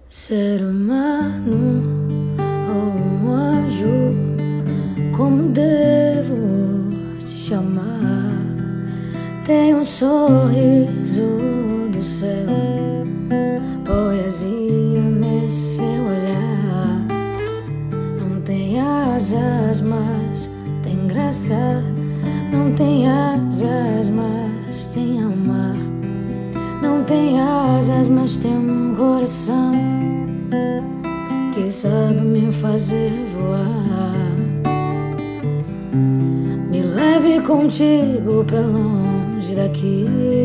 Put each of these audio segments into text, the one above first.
Ser humano ou um anjo, como devo te chamar? Tem um sorriso do céu, poesia nesse seu olhar. Não tem asas, mas tem graça. Não tem asas, mas tem alma. Não tem asas, mas tem um coração que sabe me fazer voar. Me leve contigo pra longe daqui.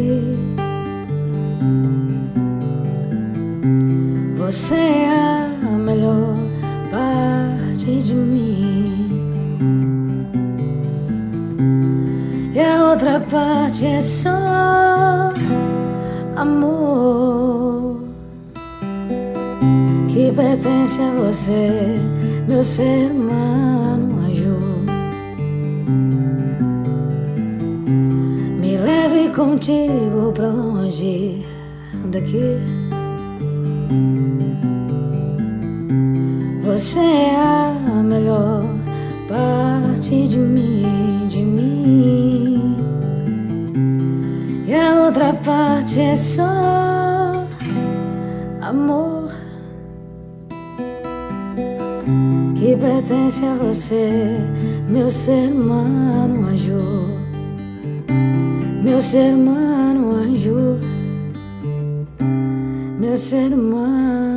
Você é a melhor parte de mim, e a outra parte é só amor que pertence a você, meu ser humano anjo. Me leve contigo pra longe daqui. Você é a melhor parte de mim, e a outra parte é só amor que pertence a você, meu ser humano anjo. Meu ser humano anjo, meu ser humano